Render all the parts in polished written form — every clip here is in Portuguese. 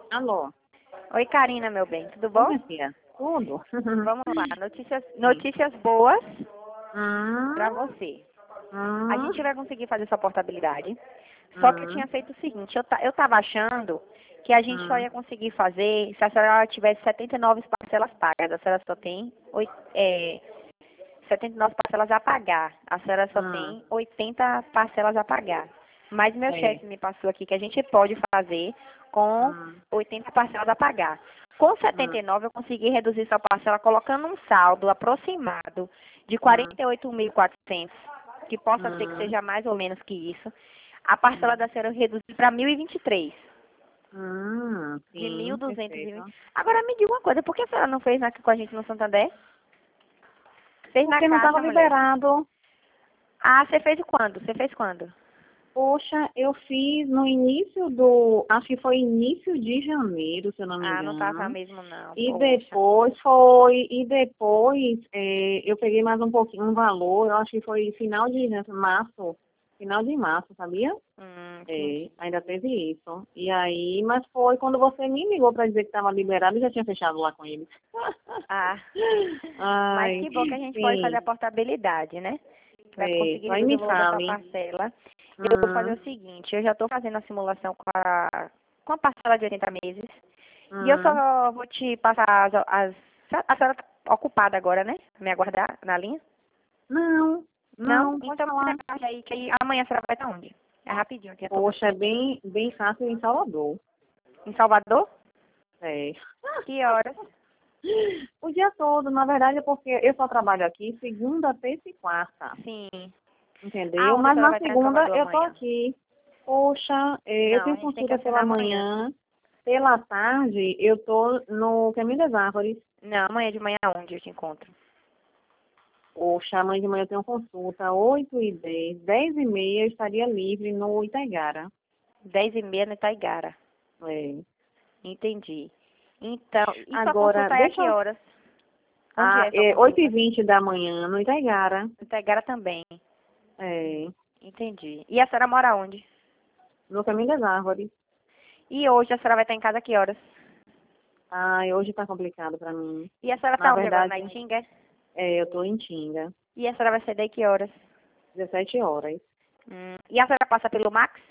Alô? Oi, Karina, meu bem, tudo Oi, bom? minha filha. Tudo? Vamos lá, notícias boas Hum, pra você. A hum, gente vai conseguir fazer sua portabilidade. Só que eu hum, tinha feito o seguinte, eu tava achando que a gente só hum, ia conseguir fazer se a senhora tivesse 79 parcelas pagas. A senhora só tem 79 parcelas a pagar. A senhora só hum, tem 80 parcelas a pagar. Mas meu é, chefe me passou aqui que a gente pode fazer com hum, 80 parcelas a pagar. Com hum, 79 eu consegui reduzir sua parcela colocando um saldo aproximado de hum, 48.400, que possa ser que hum, seja mais ou menos que isso. A parcela da senhora eu reduzi para 1.023, de sim, 1.220. perfeito. Agora me diga uma coisa, por que a senhora não fez aqui com a gente no Santander? Fez na Porque não estava caixa, mulher. liberado. Ah, você fez quando? Você fez quando? Poxa, eu fiz no acho que foi início de janeiro, se eu não me Ah, não tava engano. mesmo não, E poxa. depois eu peguei mais um pouquinho, um valor, eu acho que foi final de março, sabia? É, Entendi. ainda teve isso. E aí, mas foi quando você me ligou para dizer que estava liberado e já tinha fechado lá com eles. Ah, mas Ai, que bom que a gente pode fazer sim, a portabilidade, né? Que vai é, conseguir aí reduzir me o valor da sua fale. parcela. Eu vou fazer Hum, o seguinte, eu já estou fazendo a simulação com a parcela de 80 meses. E eu hum. só vou te passar a senhora tá ocupada agora, né? Me aguardar na linha? Não, Não? não, pode Então me falar. aguarde aí, que aí amanhã a senhora vai estar onde? É rapidinho aqui, eu tô Poxa, é bem fácil em Salvador. em Salvador? É. Que horas? O dia todo, na verdade, é porque eu só trabalho aqui segunda, terça e quarta. Sim. Entendeu? Aonde a Mas senhora na vai estar em segunda Salvador eu tô amanhã? aqui. Poxa, eu Não, a tenho gente tem que consulta assinar pela amanhã. manhã. Pela tarde, eu tô no Caminho das Árvores. Não, amanhã de manhã onde eu te encontro? Poxa, amanhã de manhã eu tenho consulta, 8h10, 10h30 eu estaria livre no Itaigara. 10h30 no Itaigara. É. Entendi. Então, e sua Agora, consulta é a que horas? Onde é sua oito e consulta? vinte da manhã no Itaigara. No Itaigara também. É, Entendi. E a senhora mora onde? no Caminho das Árvores. E hoje a senhora vai estar em casa a que horas? Ai, hoje tá complicado pra mim. E a senhora Na está onde agora? Na verdade, Itinga? eu tô em Tinga, E a senhora vai sair daí que horas? 17 horas. E a senhora passa pelo Max?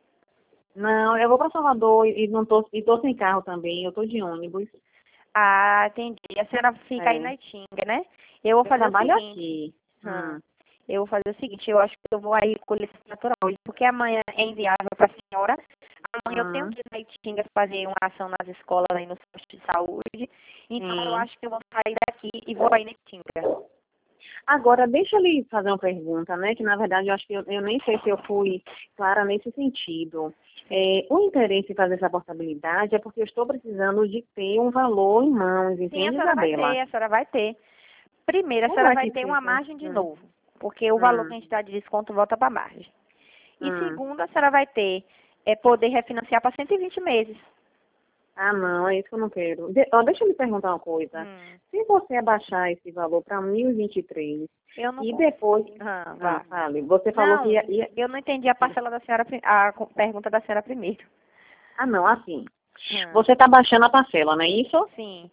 Não, eu vou para Salvador e não tô sem carro também, eu tô de ônibus. Ah, entendi. A senhora fica aí É, na Itinga, né? Eu vou eu fazer o trabalho seguinte. aqui. Hum. Eu vou fazer o seguinte, eu acho que eu vou aí colher natural hoje, porque amanhã é inviável para a senhora. Amanhã eu tenho Hum, que ir na Itinga fazer uma ação nas escolas aí no posto de saúde. Então eu sim. acho que eu vou sair daqui e vou aí na Itinga. Agora, deixa eu lhe fazer uma pergunta, né? Que na verdade eu acho que eu nem sei se eu fui clara nesse sentido. Sim. O interesse em fazer essa portabilidade é porque eu estou precisando de ter um valor em mãos, Sim, a entende, senhora vai Isabela? ter, a senhora vai ter. Primeiro, a Como senhora é vai que ter uma fica? margem de novo, porque o valor que Hum, a gente dá de desconto volta para a margem. E hum. segundo, a senhora vai ter poder refinanciar para 120 meses. Ah, não, é isso que eu não quero. Deixa eu lhe perguntar uma coisa. Hum, Se você abaixar esse valor para 1.023 eu não e consigo. depois. Ah, Ah, vá. fale. Você falou que Não, ia. eu não entendi a parcela da senhora, pergunta da senhora primeiro. Ah, não, assim. Ah, Você está baixando a parcela, não é isso? sim.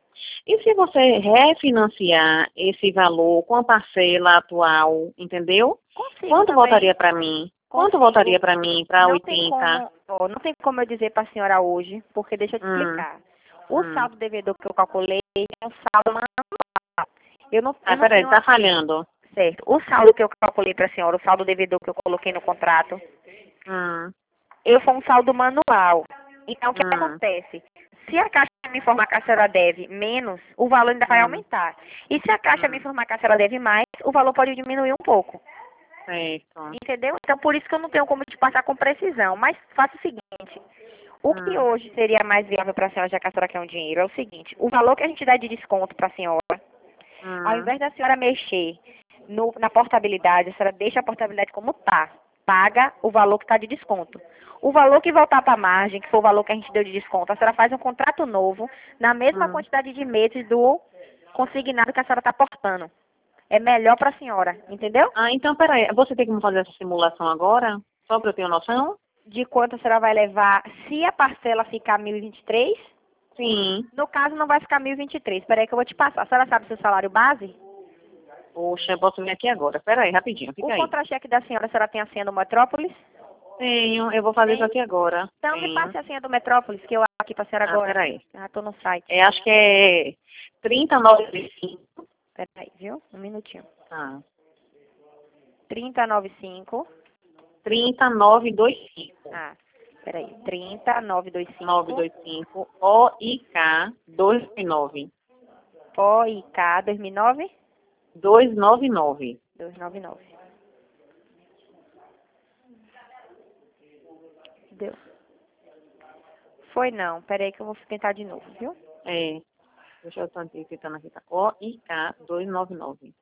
E se você refinanciar esse valor com a parcela atual, entendeu? Consigo Quanto também. voltaria para mim? Quanto voltaria Consigo. para mim? Para Não tem 80? como, ó, não tem como eu dizer para a senhora hoje, porque deixa eu te Hum, explicar. O hum. saldo devedor que eu calculei é um saldo manual. Eu Ah, não peraí, tenho tá falhando. certo. O saldo que eu calculei para a senhora, o saldo devedor que eu coloquei no contrato, Hum, foi um saldo manual. Então, o que hum, acontece? Se a Caixa me informar que a senhora deve menos, o valor ainda vai hum, aumentar. E se a Caixa me hum. informar que a senhora deve mais, o valor pode diminuir um pouco. Certo. Entendeu? Então, por isso que eu não tenho como te passar com precisão. Mas faça o seguinte: o que Hum, hoje seria mais viável para a senhora, já que a senhora quer um dinheiro, é o seguinte: o valor que a gente dá de desconto para a senhora, ao hum. invés da senhora mexer na portabilidade, a senhora deixa a portabilidade como está. Paga o valor que está de desconto. O valor que voltar para a margem, que for o valor que a gente deu de desconto, a senhora faz um contrato novo na mesma Hum. quantidade de meses do consignado que a senhora está portando. É melhor para a senhora, entendeu? Ah, então, peraí. Você tem como fazer essa simulação agora? Só para eu ter uma noção? de quanto a senhora vai levar se a parcela ficar 1.023? Sim. No caso, não vai ficar 1.023. Espera aí que eu vou te passar. A senhora sabe seu salário base? Poxa, eu posso ver aqui agora. Espera aí, rapidinho, O fica aí. contra-cheque da senhora, a senhora tem a senha do Metrópolis? Tenho, eu vou fazer isso Tem? aqui agora. Então me Tenho. passe a senha do Metrópolis, que eu abro aqui pra senhora Ah, agora. peraí. Já tô no site. Acho que é 3095. Peraí, viu? Um minutinho. Ah, 3095. 30925. Ah, peraí. 30925. 925 OIK 299. OIK 2009? 299. 299. Deu. Foi não. Peraí que eu vou tentar de novo, viu? É. Deixa eu estar tentando aqui. Tá? OIK 299.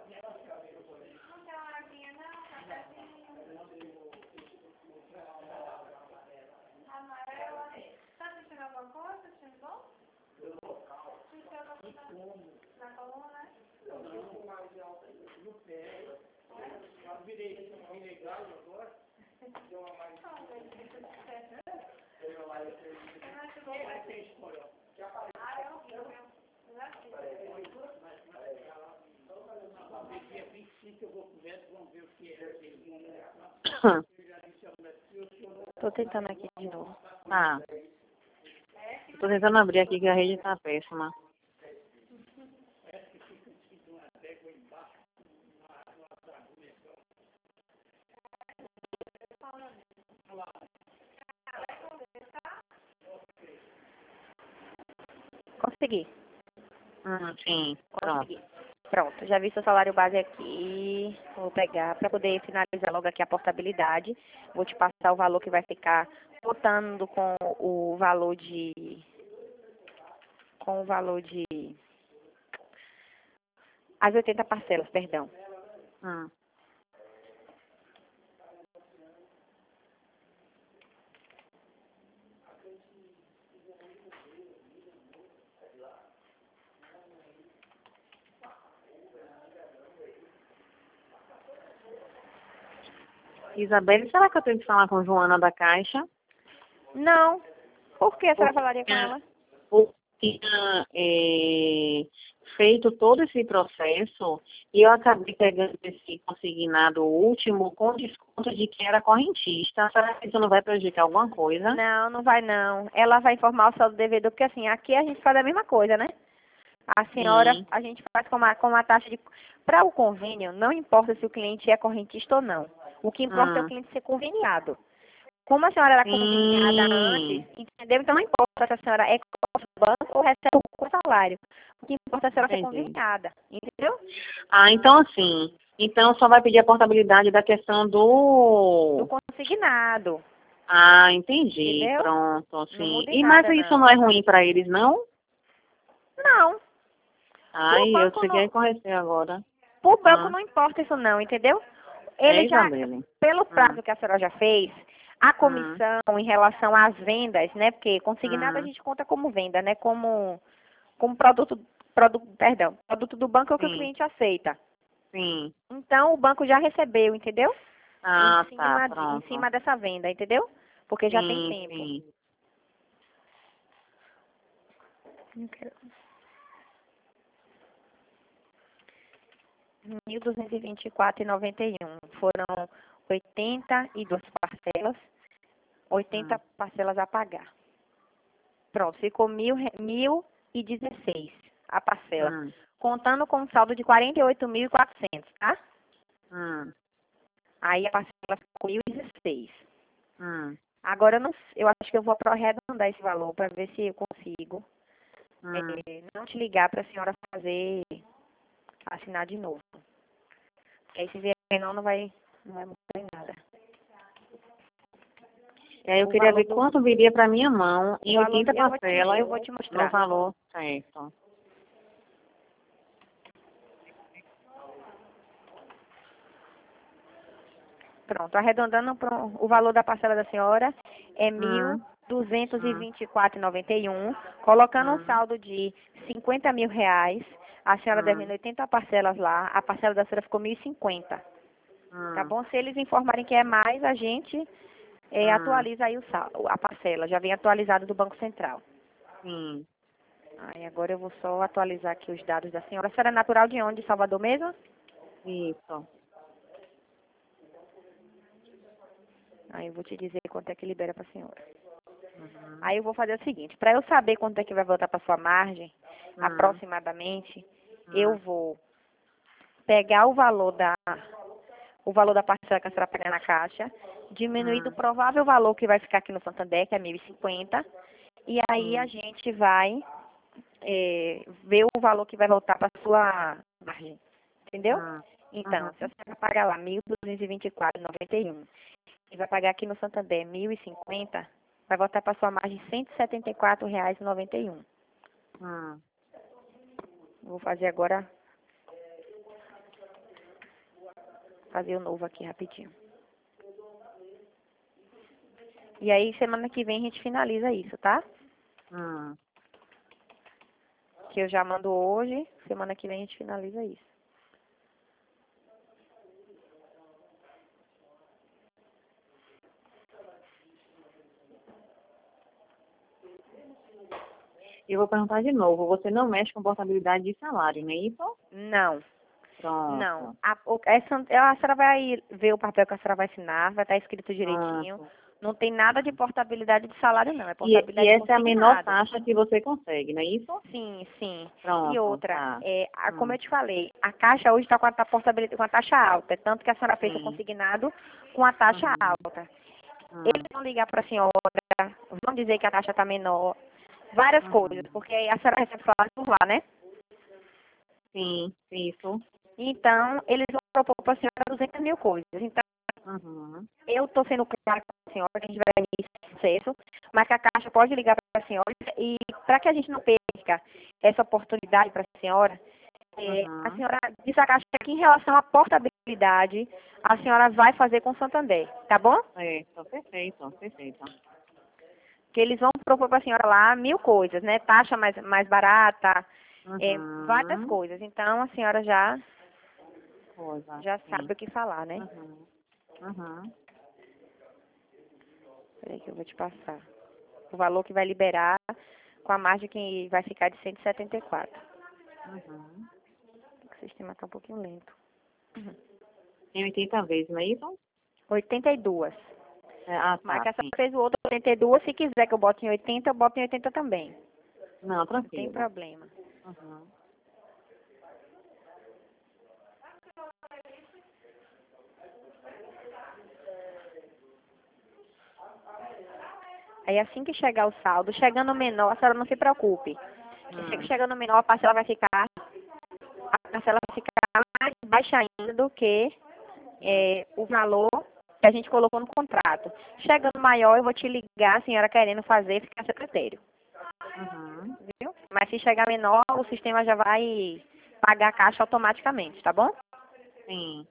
Tô tentando aqui de novo. Ah. Tô tentando abrir aqui que a rede tá péssima. Consegui. Sim. Pronto. Consegui. Pronto, já vi seu salário base aqui. Vou pegar para poder finalizar logo aqui a portabilidade. Vou te passar o valor que vai ficar botando com o valor de as 80 parcelas, perdão. Hum. Isabelle, será que eu tenho que falar com Joana da Caixa? Não. Por que a senhora Porque falaria com ela? tinha feito todo esse processo e eu acabei pegando esse consignado último com desconto de que era correntista. Será que isso não vai prejudicar alguma coisa? Não, não vai não. Ela vai informar o saldo devedor, porque assim, aqui a gente faz a mesma coisa, né? A senhora, Sim. a gente faz com uma taxa de... Para o convênio, não importa se o cliente é correntista ou não. O que importa é o cliente ser conveniado. Como a senhora era conveniada antes, Sim. entendeu? Então não importa se a senhora é código do banco ou recebe o salário. O que importa é a senhora ser Entendi. conveniada, entendeu? Ah, então assim. Então só vai pedir a portabilidade da questão Do do. consignado, Ah, entendi. entendeu? Pronto, Não sim. muda em E mas nada, isso não. não é ruim para eles, não? Não, pro Ai, eu banco cheguei não, a conhecer agora. pro banco Ah, não importa isso não, entendeu? é Ele já, Isabelle. pelo Hum, prazo que a senhora já fez, a hum, comissão em relação às vendas, né? Porque consignado a hum, gente conta como venda, né? Como produto do banco é o que o sim, cliente aceita. sim. Então o banco já recebeu, entendeu? Ah, tá, Em pronto. cima dessa venda, entendeu? Porque já tem Sim, tempo. sim. 1.224,91. Foram 82 parcelas, 80 Hum, parcelas a pagar. Pronto, ficou 1.016 a parcela. hum, Contando com um saldo de 48.400, tá? hum, Aí a parcela ficou 1.016. hum, Agora eu acho que eu vou arredondar esse valor para ver se eu consigo hum. não te ligar para a senhora assinar de novo. Aí se vier não vai mudar em nada. E aí eu O queria valor ver quanto viria para minha mão o em valor 80 eu parcelas vou te no mostrar. valor certo. Pronto, arredondando o valor da parcela da senhora é Hum, hum, 1.224,91, colocando um hum, saldo de 50 mil reais, a senhora devendo hum, 80 parcelas lá, a parcela da senhora ficou 1.050, tá hum. bom? Se eles informarem que é mais, a gente Ah, atualiza aí a parcela. Já vem atualizado do Banco Central. sim. Aí agora eu vou só atualizar aqui os dados da senhora. A senhora é natural de onde? De Salvador mesmo? Isso. Aí eu vou te dizer quanto é que libera para a senhora. Uhum. Aí eu vou fazer o seguinte, para eu saber quanto é que vai voltar para sua margem, Hum, aproximadamente, eu hum, vou pegar o valor da parcela que a senhora pagar na caixa, diminuir do hum, provável valor que vai ficar aqui no Santander, que é 1.050, e aí a hum, gente vai ver o valor que vai voltar para sua margem. Entendeu? hum, Então, se a uhum, senhora pagar lá 1.224,91 e vai pagar aqui no Santander 1.050, vai voltar para sua margem R$ 174,91. hum. Vou fazer agora, fazer o novo aqui rapidinho. E aí, semana que vem a gente finaliza isso, tá? Hum. Que eu já mando hoje, semana que vem a gente finaliza isso. Eu vou perguntar de novo. Você não mexe com portabilidade de salário, não é isso? Não, não. Pronto. A senhora vai ver o papel que a senhora vai assinar, vai estar escrito direitinho. Pronto. Não tem nada de portabilidade de salário, não. É E portabilidade essa é a menor consignado. taxa que você consegue, não é isso? Sim, sim. E Pronto, outra, tá. como Hum, eu te falei, a Caixa hoje está com a portabilidade, com a taxa alta. Tanto que a senhora fez o sim. consignado com a taxa Uhum, alta. Eles hum, vão ligar para a senhora, vão dizer que a taxa está menor. Várias coisas, uhum. porque a senhora recebe salário por lá, né? Sim, isso. Então, eles vão propor para a senhora 200 mil coisas. Então, Uhum, eu estou sendo clara com a senhora que a gente vai ter esse sucesso, mas que a Caixa pode ligar para a senhora e para que a gente não perca essa oportunidade para a senhora uhum. disse a Caixa que em relação à portabilidade, a senhora vai fazer com o Santander, tá bom? Certo, perfeito, perfeito. Que eles vão propor para a senhora lá 1.000 coisas, né? Taxa mais barata, várias Uhum. coisas. Então, a senhora já Coisa, já sim. sabe o que falar, né? Uhum, uhum, Peraí que eu vou te passar. O valor que vai liberar com a margem que vai ficar de 174. uhum. O sistema está um pouquinho lento. Tem 80 vezes, não é isso? 82. É, ah, Mas tá, que a senhora sim. fez o outro 82, se quiser que eu bote em 80, eu boto em 80 também. Não, Não tem tranquilo. problema. Uhum. Aí assim que chegar o saldo, chegando menor, a senhora não se preocupe. Hum, Chegando menor, a parcela vai ficar mais baixa ainda do que hum, o valor que a gente colocou no contrato. Chegando maior, eu vou te ligar, a senhora querendo fazer, ficar a seu critério. uhum. Viu? Mas se chegar menor, o sistema já vai pagar a caixa automaticamente, tá bom? Sim.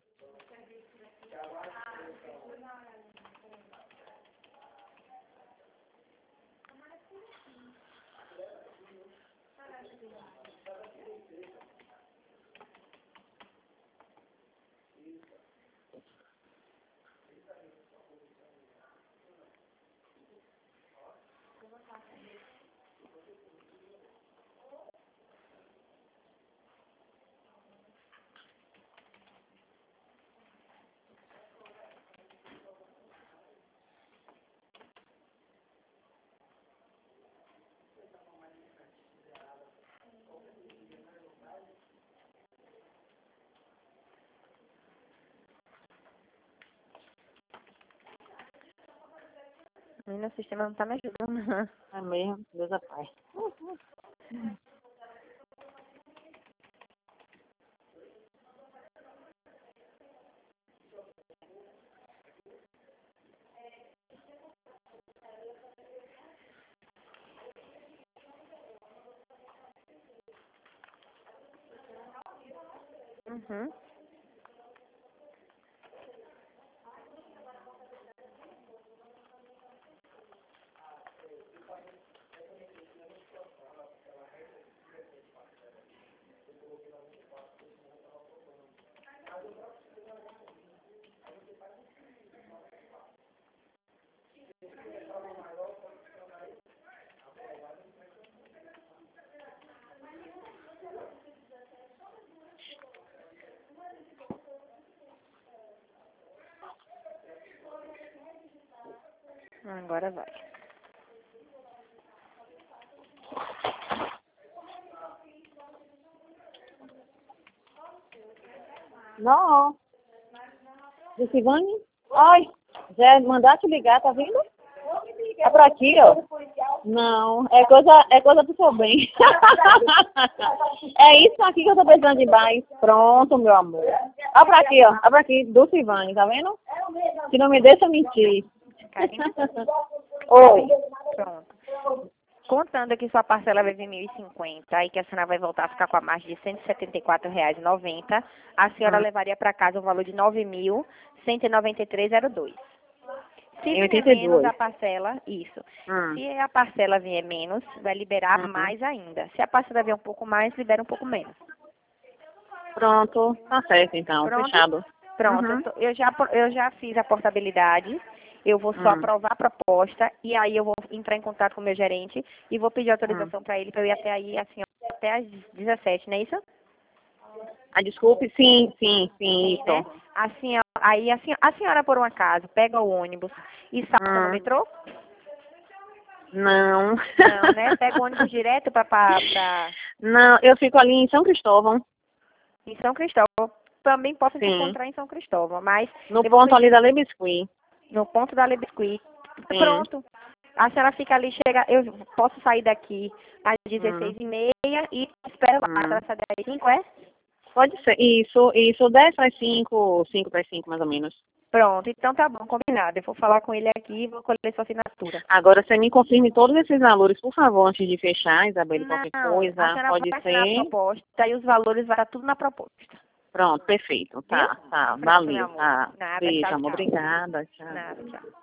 Menina, o sistema não tá me ajudando, não. É mesmo, Deus é pai. Uhum. Agora vai. Não. Lucivane? Ai, já mandaste ligar, tá vendo? É por aqui, ó. Não, é coisa do seu bem. É isso aqui que eu tô precisando de mais. Pronto, meu amor. Olha pra aqui, ó. Olha pra aqui, do Silvane, tá vendo? Que não me deixa mentir. Oi. Pronto. Contando que sua parcela vai vir 1.050 e que a senhora vai voltar a ficar com a margem de R$ 174,90, a senhora levaria para casa o valor de R$ 9.193,02. Se Em vier 82. menos a parcela, isso. Se a parcela vier menos, vai liberar mais ainda. Se a parcela vier um pouco mais, libera um pouco menos. Pronto, tá certo então, Pronto? fechado. Pronto, eu já fiz a portabilidade, eu vou só aprovar a proposta e aí eu vou entrar em contato com o meu gerente e vou pedir autorização para ele para eu ir até aí, assim, até às 17, não é isso? Ah, desculpe, sim, isso. Né? Assim, aí a senhora, por um acaso, pega o ônibus e salta no metrô? Não. Não, né? Pega o ônibus direto pra... Não, eu fico ali em São Cristóvão. Em São Cristóvão. Também posso te Sim. encontrar em São Cristóvão, mas... No ponto ali da Le Biscuit. No ponto da Le Biscuit. Sim. Pronto. A senhora fica ali, chega... Eu posso sair daqui às 16h30 e espera lá para sair das 5, é? Pode ser. Isso 10 para 5, 5 para 5 mais ou menos. Pronto, então tá bom, combinado. Eu vou falar com ele aqui e vou colher sua assinatura. Agora você me confirme todos esses valores, por favor, antes de fechar, Isabelle, qualquer coisa. A senhora Pode vai assinar a ser. proposta e os valores vai estar tudo na proposta. Pronto, perfeito. Tá, Viu? tá. Pronto, meu Valeu, amor. tá. Nada, Beijo, tchau, amor. tchau. Obrigada. Tchau. Nada, tchau.